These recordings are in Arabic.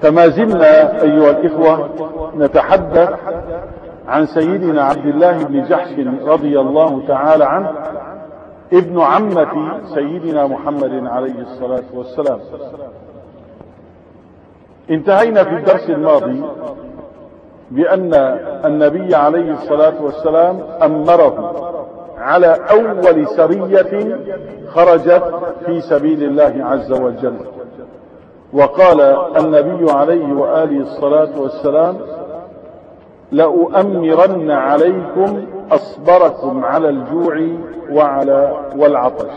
فما زلنا أيها الإخوة نتحدث عن سيدنا عبد الله بن جحش رضي الله تعالى عنه، ابن عمة سيدنا محمد عليه الصلاة والسلام. انتهينا في الدرس الماضي بأن النبي عليه الصلاة والسلام أمره على أول سرية خرجت في سبيل الله عز وجل، وقال النبي عليه وآله الصلاة والسلام: لأؤمرن عليكم أصبركم على الجوع والعطش.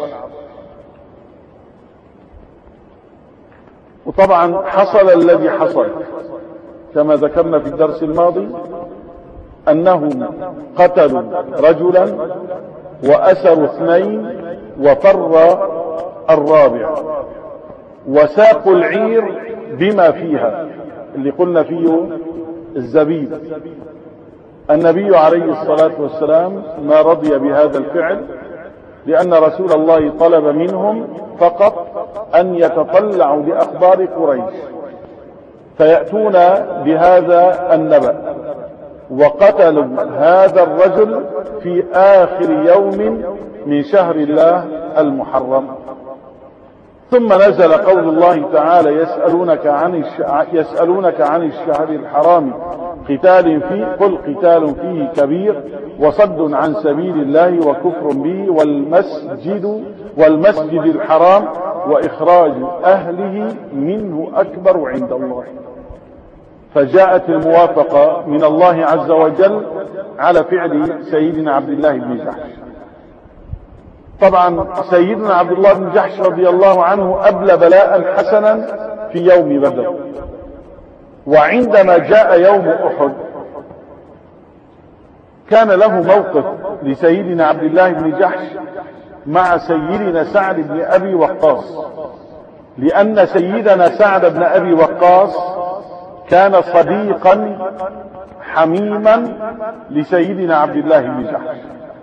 وطبعا حصل الذي حصل كما ذكرنا في الدرس الماضي، أنهم قتلوا رجلا وأسروا 2 وفر الرابع، وساقوا العير بما فيها اللي قلنا فيه الزبيب. النبي عليه الصلاة والسلام ما رضي بهذا الفعل، لأن رسول الله طلب منهم فقط أن يتطلعوا لأخبار قريش فيأتون بهذا النبأ، وقتلوا هذا الرجل في آخر يوم من شهر الله المحرم. ثم نزل قول الله تعالى: يسألونك عن الشهر الحرام قتال فيه، قل قتال فيه كبير وصد عن سبيل الله وكفر به والمسجد الحرام وإخراج أهله منه أكبر عند الله. فجاءت الموافقة من الله عز وجل على فعل سيدنا عبد الله بن جحش. طبعا سيدنا عبد الله بن جحش رضي الله عنه أبلى بلاء حسنا في يوم بدر، وعندما جاء يوم أحد كان له موقف لسيدنا عبد الله بن جحش مع سيدنا سعد بن أبي وقاص، لأن سيدنا سعد بن أبي وقاص كان صديقا حميما لسيدنا عبد الله بن جحش.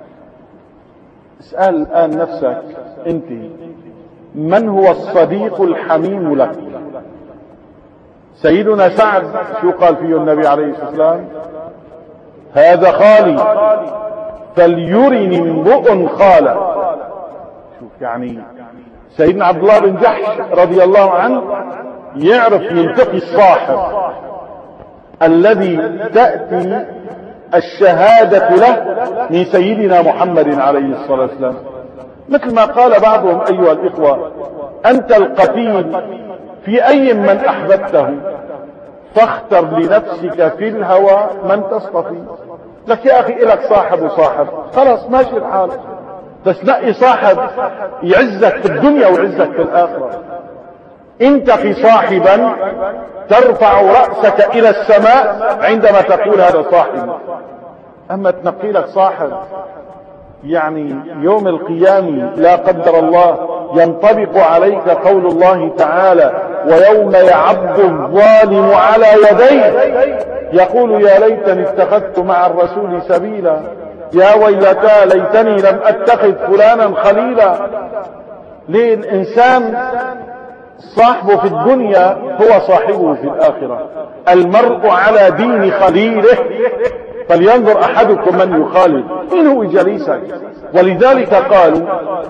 اسأل الآن نفسك انت، من هو الصديق الحميم لك؟ سيدنا سعد شو قال فيه النبي عليه الصلاة والسلام؟ هذا خالي فليرني امرؤ خاله. شوف يعني سيدنا عبد الله بن جحش رضي الله عنه يعرف يلتقي الصاحب الذي تأتي الشهادة له من سيدنا محمد عليه الصلاة والسلام. مثل ما قال بعضهم أيها الإخوة: أنت القتيل في أي من أحببته فاختر لنفسك في الهوى من تصطفي. لك يا أخي إلك صاحب وصاحب، خلاص ماشي الحال، بس نقي صاحب يعزك في الدنيا ويعزك في الآخرة. انتقي صاحبا ترفع رأسك إلى السماء عندما تقول هذا صاحب. أما تنقي لك صاحب يعني يوم القيامة لا قدر الله ينطبق عليك قول الله تعالى: ويوم يعض الظالم على يديه يقول يا ليتني اتخذت مع الرسول سبيلا، يا ويلتى ليتني لم اتخذ فلانا خليلا. ليه الإنسان صاحبه في الدنيا هو صاحبه في الآخرة. المرء على دين خليله فلينظر أحدكم من يخالل، من هو جليسك؟ ولذلك قالوا: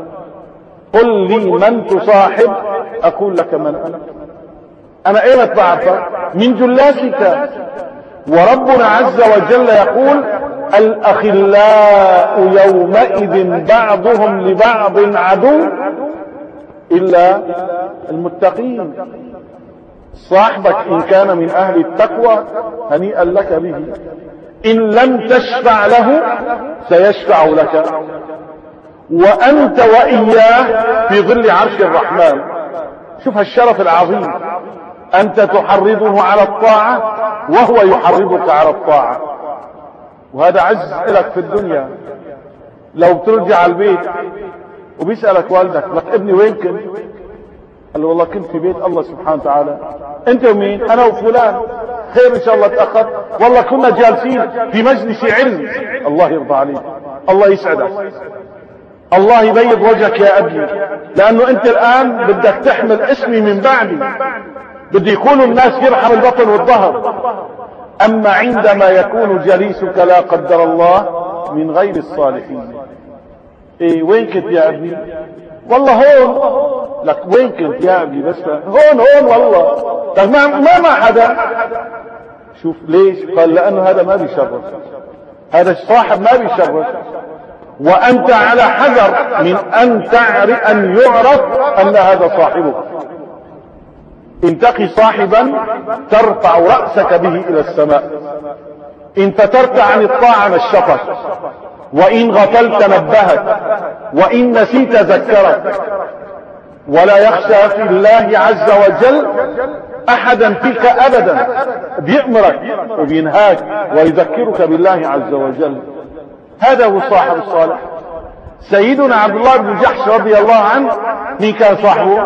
قل لي من تصاحب أقول لك من أنا أين تعرفك؟ من جلاسك. وربنا عز وجل يقول: الأخلاء يومئذ بعضهم لبعض عدو إلا المتقين. صاحبك إن كان من أهل التقوى هنيئا لك به، إن لم تشفع له سيشفع لك، وأنت وإياه في ظل عرش الرحمن. شوف الشرف العظيم، أنت تحرضه على الطاعة وهو يحرضك على الطاعة، وهذا عز لك في الدنيا. لو بترجع البيت وبيسألك والدك: لك ابني وين كنت؟ قال له: والله كنت في بيت الله سبحانه وتعالى. انت ومين؟ انا وفلان. خير ان شاء الله تأخر؟ والله كنا جالسين في مجلس علم. الله يرضى عليك، الله يسعدك، الله يبيض وجهك يا ابني، لانه انت الان بدك تحمل اسمي من بعدي. بده يكونوا الناس يرحم البطن والظهر. اما عندما يكون جليسك لا قدر الله من غير الصالحين، ايه وين كنت يا ابني؟ والله هون. لك وين كنت يا ابني؟ بس هون والله. طيب ما حدا. شوف ليش؟ قال لانه هذا ما بيشرف، هذا الصاحب ما بيشرف، وانت على حذر من ان تعرف ان يعرف ان هذا صاحبك. انتقي صاحبا ترفع رأسك به الى السماء، ان فترت عن الطاعة نشطك، وان غفلت نبهك، وان نسيت ذكرك. ولا يخشى في الله عز وجل احدا فيك ابدا، بيأمرك وبينهاك ويذكرك بالله عز وجل. هذا هو صاحب الصالح. سيدنا عبد الله بن جحش رضي الله عنه، مين كان صاحبه؟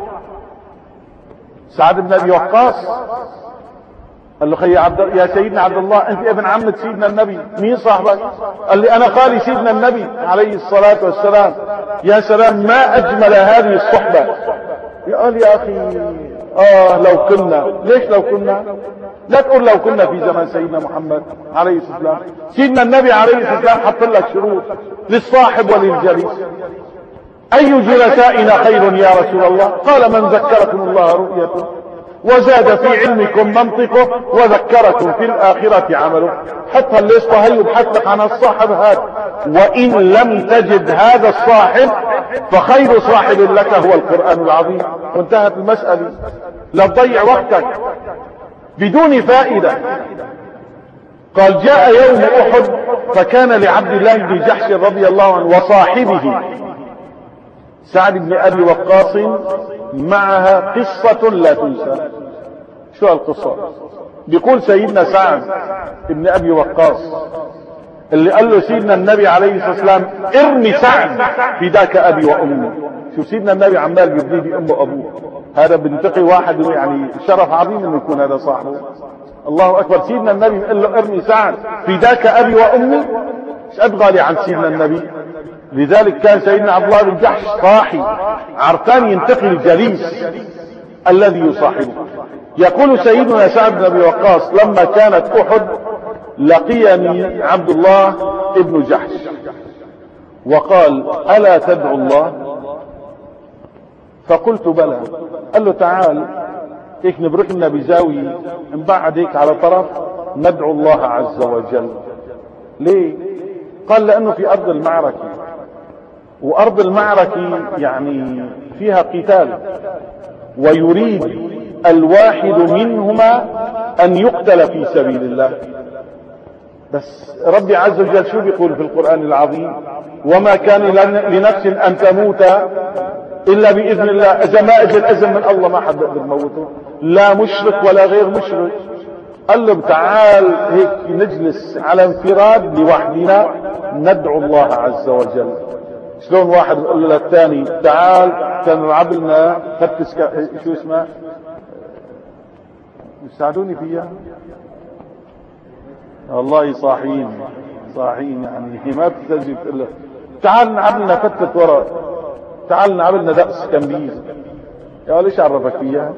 سعد بن ابي وقاص. قال له يا سيدنا عبد الله، انت ابن عمة سيدنا النبي، مين صاحبك؟ قال لي انا خالي سيدنا النبي عليه الصلاة والسلام. يا سلام، ما اجمل هذه الصحبة. قال يا اخي لو كنا. ليش لو كنا؟ لا تقول لو كنا في زمن سيدنا محمد عليه الصلاة والسلام. سيدنا النبي عليه الصلاة والسلام حط لك شروط للصاحب وللجليس. اي جلسائنا خير يا رسول الله؟ قال من ذكركم الله رؤيته، وزاد في علمكم منطقه، وذكركم في الآخرة عمله. حط الليسته هي وبحث لك عن الصاحب هذا. وإن لم تجد هذا الصاحب فخير صاحب لك هو القرآن العظيم، وانتهت المسألة. لا تضيع وقتك بدون فائدة. قال جاء يوم أحد، فكان لعبد الله بن جحش رضي الله عنه وصاحبه سعد بن أبي وقاص معها قصة لا تنسى. شو القصة؟ بيقول سيدنا سعد بن أبي وقاص اللي قال له سيدنا النبي عليه الصلاة والسلام ارمي سعد فداك أبي وأمي. شو سيدنا النبي عمال بيبني بأمه وأبوه. هذا بنتقي واحد يعني شرف عظيم انه يكون هذا صاحبه. الله أكبر. سيدنا النبي قال له ارمي سعد فداك أبي وأمي. ايش قد غالي عن سيدنا النبي. لذلك كان سيدنا عبد الله بن جحش صاحي عرفان ينتقي الجليس الذي يصاحبه. يقول سيدنا سعد بن ابي وقاص لما كانت احد لقيني عبد الله ابن جحش وقال الا تدعو الله؟ فقلت بلى. قال له تعال هيك نبرك لنا بزاوية نبعد هيك على طرف ندعو الله عز وجل. ليه؟ قال لانه في ارض المعركة، وارض المعركة يعني فيها قتال، ويريد الواحد منهما ان يقتل في سبيل الله. بس ربي عز وجل شو بيقول في القرآن العظيم؟ وما كان لنفس ان تموت الا باذن الله. اذا ما اجى الاذن من الله ما حد بيقدر يموته، لا مشرك ولا غير مشرك. قال له تعال هيك نجلس على انفراد لوحدنا ندعو الله عز وجل. شلون واحد يقول له للثاني تعال تنلعب لنا فتش شو اسمه، يساعدوني فيها والله صاحين يعني ما بتستجيب. تقول له تعال نلعب لنا فتة ورق، تعال نلعب لنا دقس كمبيز. يا ليش عرفك فيها؟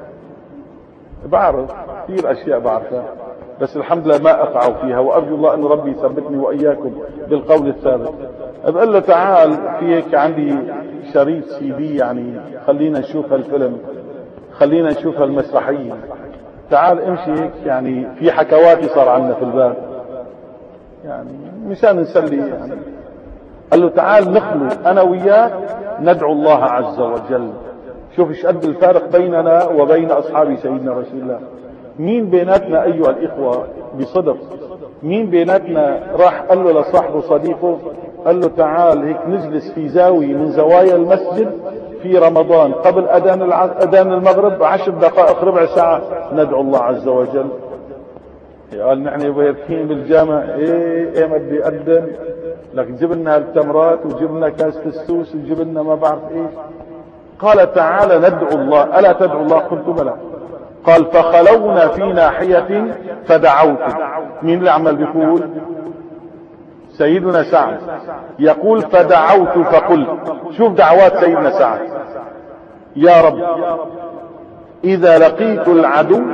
بعرف كثير اشياء بعرفها، بس الحمد لله ما اقعوا فيها، وارجو الله ان ربي يثبتني واياكم بالقول الثابت. بقول له تعال في هيك عندي شريط CD يعني خلينا نشوف هالفيلم، خلينا نشوف هالمسرحية، تعال امشي هيك يعني في حكواتي صار عندنا في الباب يعني مشان نسلي يعني. قال له تعال نخلو انا وياك ندعو الله عز وجل. شوف ايش قد الفارق بيننا وبين اصحاب سيدنا رسول الله. مين بيناتنا ايها الاخوة بصدق، مين بيناتنا راح قال له لصاحبه صديقه قال له تعال هيك نجلس في زاوية من زوايا المسجد في رمضان قبل اذان المغرب 10 دقائق ربع ساعة ندعو الله عز وجل. قال نحن بيركين بالجامع ايه ما بدي اقدم لك جيب لنا التمرات وجيب لنا كاسة السوس وجيب لنا ما بعرف ايش. قال تعالى ندعو الله الا تدعو الله؟ قلت بلى. قال فخلونا في ناحية فدعوت. مين اللي عمل بيقول؟ سيدنا سعد يقول فدعوت فقلت. شوف دعوات سيدنا سعد: يا رب إذا لقيت العدو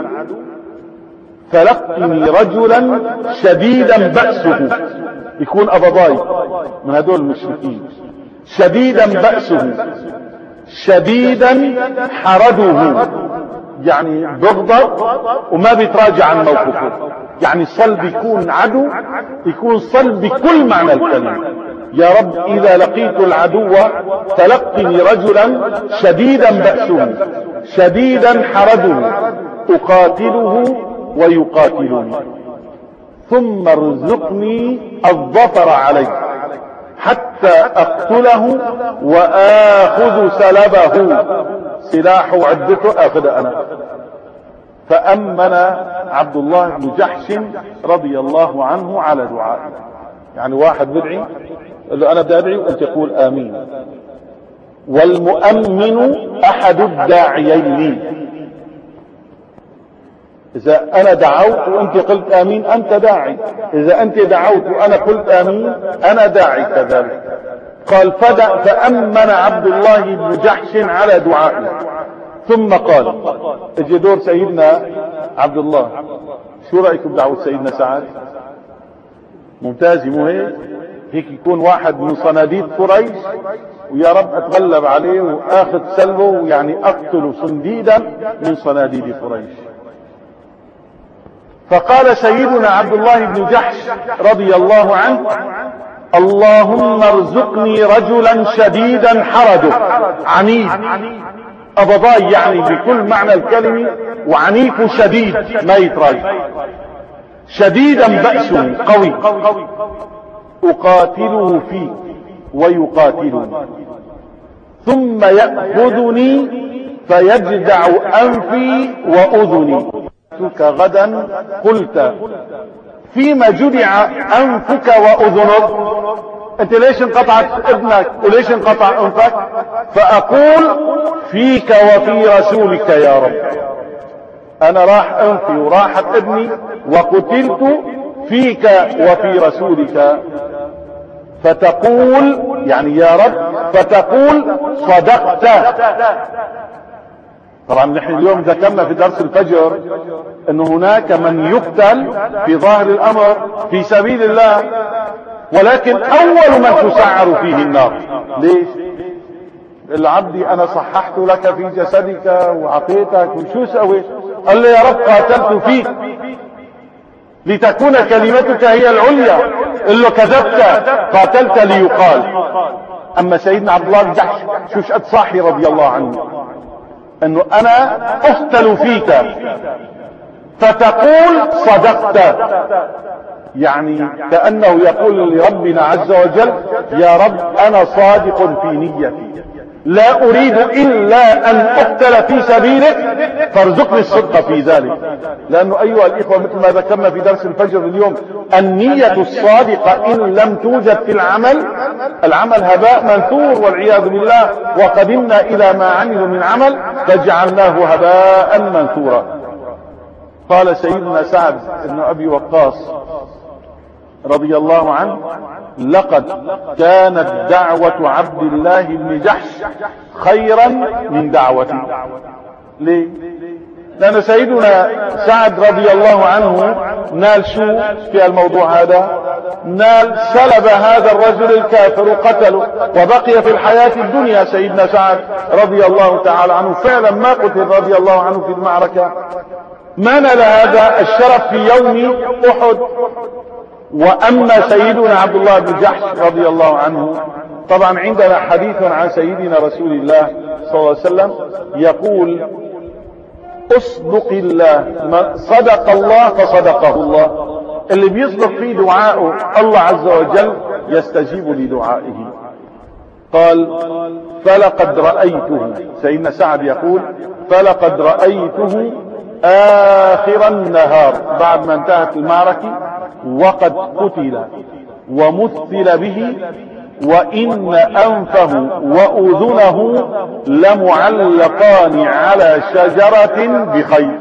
فلقني رجلا شديدا بأسه، يكون أبضاي من هدول المشركين، شديدا بأسه شديدا حرده، يعني بغضب وما بيتراجع عن موقفه، يعني صلب يكون عدو، يكون صلب بكل معنى الكلمة. يا رب إذا لقيت العدو فلقني رجلا شديدا بأسه شديدا حرده أقاتله ويقاتلني، ثم ارزقني الظفر عليه حتى أقتله وآخذ سلبه، سلاحه وعدته أخذ أنا. فأمن عبد الله بن جحش رضي الله عنه على دعائه. يعني واحد بدعي قال له أنا بدي أدعي وأنت تقول آمين. والمؤمن أحد الداعيين، إذا أنا دعوت وأنت قلت آمين أنت داعي، إذا أنت دعوت وأنا قلت آمين أنا داعي كذلك. قال فأمن عبد الله بن جحش على دعائه، ثم قال اجي دور سيدنا عبد الله، شو رأيكم بدعوة سيدنا سعد؟ ممتاز مو هيك؟ هيك يكون واحد من صناديد قريش ويا رب اتغلب عليه واخذ سلبه، يعني اقتل صنديدا من صناديد قريش. فقال سيدنا عبد الله بن جحش رضي الله عنه اللهم ارزقني رجلا شديدا حرده، عنيد أبضاي يعني بكل معنى الكلمة، وعنيف شديد ما يتراجع، شديدا بأسه قوي، أقاتله فيه ويقاتلني، ثم يأخذني فيجدع أنفي وأذني. غدا قلت فيما جدع أنفك وأذنك، انت ليش انقطعت ابنك وليش انقطع انفك؟ فأقول فيك وفي رسولك يا رب، انا راح انفي وراحت ابني وقتلت فيك وفي رسولك. فتقول يعني يا رب، فتقول صدقت. طبعا نحن اليوم ذكرنا في درس الفجر انه هناك من يقتل في ظاهر الامر في سبيل الله، ولكن اول من تسعر فيه النار. ليش؟ العبد انا صححت لك في جسدك وعطيتك وشو سويت؟ قال لي يا رب قاتلت فيك لتكون كلمتك هي العليا. قال له كذبت، قاتلت ليقال. اما سيدنا عبد الله بن جحش شو قد صاحي رضي الله عنه انه انا اقتل فيك فتقول صدقت، يعني كأنه يقول لربنا عز وجل يا رب انا صادق في نيتي، لا اريد الا ان اقتل في سبيلك فارزقني الصدق في ذلك. لانه ايها الاخوة مثل ما ذكرنا في درس الفجر اليوم، النية الصادقة ان لم توجد في العمل هباء منثور والعياذ بالله، وقدمنا الى ما عملوا من عمل فجعلناه هباء منثورا. قال سيدنا سعد بن ابي وقاص رضي الله عنه لقد كانت دعوة عبد الله بن جحش خيرا من دعوتي. ليه؟ لأن سيدنا سعد رضي الله عنه نال شو في الموضوع هذا؟ نال سلب هذا الرجل الكافر وقتله، وبقي في الحياة الدنيا سيدنا سعد رضي الله تعالى عنه، فعلا ما قتل رضي الله عنه في المعركة، ما نال هذا الشرف في يوم أحد. وأما سيدنا عبد الله بن جحش رضي الله عنه، طبعا عندنا حديث عن سيدنا رسول الله صلى الله عليه وسلم يقول اصدق الله، صدق الله فصدقه الله، اللي بيصدق في دعائه الله عز وجل يستجيب لدعائه. قال فلقد رأيته، سيدنا سعد يقول فلقد رأيته آخر النهار بعد ما انتهت المعركة وقد قتل ومثل به، وإن أنفه وأذنه لمعلقان على شجرة بخيط.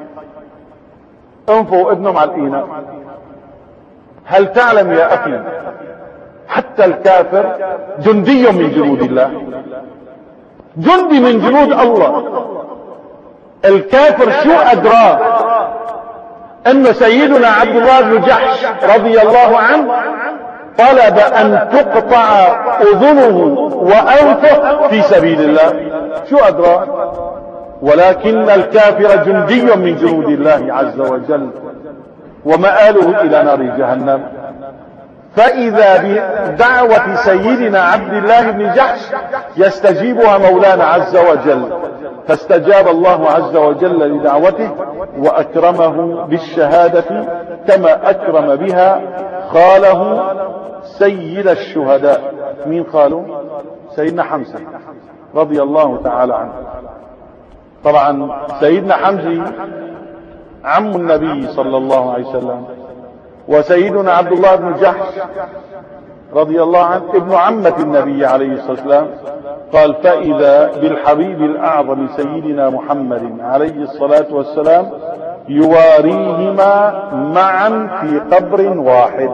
أنفه وأذنه معلقين. هل تعلم يا أخي حتى الكافر جندي من جنود الله، جندي من جنود الله، الكافر شو أدراه أن سيدنا عبد الله بن جحش رضي الله عنه طلب أن تقطع أذنه وأنفه في سبيل الله؟ شو أدراه؟ ولكن الكافر جندي من جنود الله عز وجل، ومآله إلى نار جهنم. فإذا بدعوة سيدنا عبد الله بن جحش يستجيبها مولانا عز وجل، فاستجاب الله عز وجل لدعوته وأكرمه بالشهادة كما أكرم بها خاله سيد الشهداء. مين خاله؟ سيدنا حمزة رضي الله تعالى عنه. طبعا سيدنا حمزة عم النبي صلى الله عليه وسلم، وسيدنا عبد الله بن جحش رضي الله عنه ابن عمة النبي عليه الصلاة والسلام. قال: فإذا بالحبيب الأعظم سيدنا محمد عليه الصلاة والسلام يواريهما معا في قبر واحد.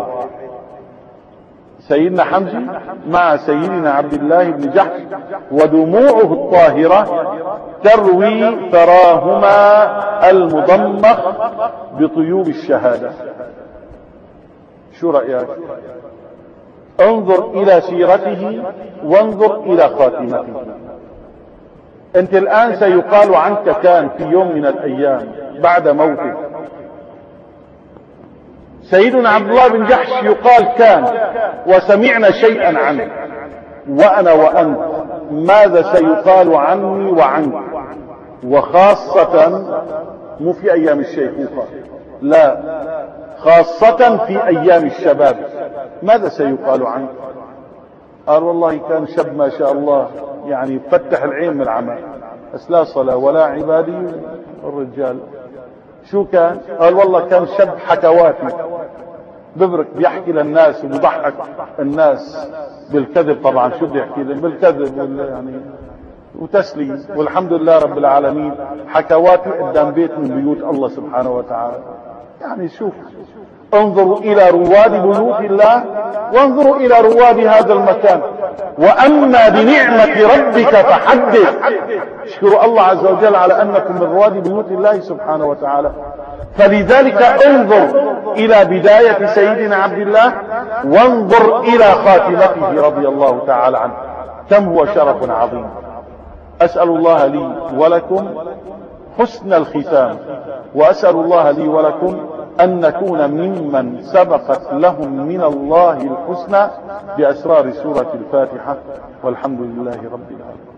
سيدنا حمزة مع سيدنا عبد الله بن جحش، ودموعه الطاهرة تروي ثراهما المضمخ بطيوب الشهادة. شو رأيك؟ انظر إلى سيرته وانظر إلى خاتمته. أنت الآن سيقال عنك كان في يوم من الأيام بعد موته. سيدنا عبد الله بن جحش يقال كان، وسمعنا شيئا عنه، وأنا وأنت ماذا سيقال عني وعنك؟ وخاصة مو في أيام الشيخوخة، لا، خاصة في أيام الشباب، ماذا سيقال عنك؟ قال: والله كان شاب ما شاء الله، يعني فتح العين من العمى، بس لا صلاة ولا عبادي الرجال. شو كان؟ قال: والله كان شاب حكواتي، ببرك بيحكي للناس وبيضحك الناس بالكذب. طبعا شو بده يحكي لهم؟ بالكذب يعني وتسلي، والحمد لله رب العالمين حكواتي قدام بيت من بيوت الله سبحانه وتعالى. يعني شوف، انظروا إلى رواد بيوت الله وانظروا إلى رواد هذا المكان. وأما بنعمة ربك فحدث. اشكروا الله عز وجل على أنكم من رواد بيوت الله سبحانه وتعالى. فلذلك انظر إلى بداية سيدنا عبد الله وانظر إلى خاتمته رضي الله تعالى عنه، كم هو شرف عظيم. أسأل الله لي ولكم حسن الختام، وأسأل الله لي ولكم أن نكون ممن سبقت لهم من الله الحسنى بأسرار سورة الفاتحة، والحمد لله رب العالمين.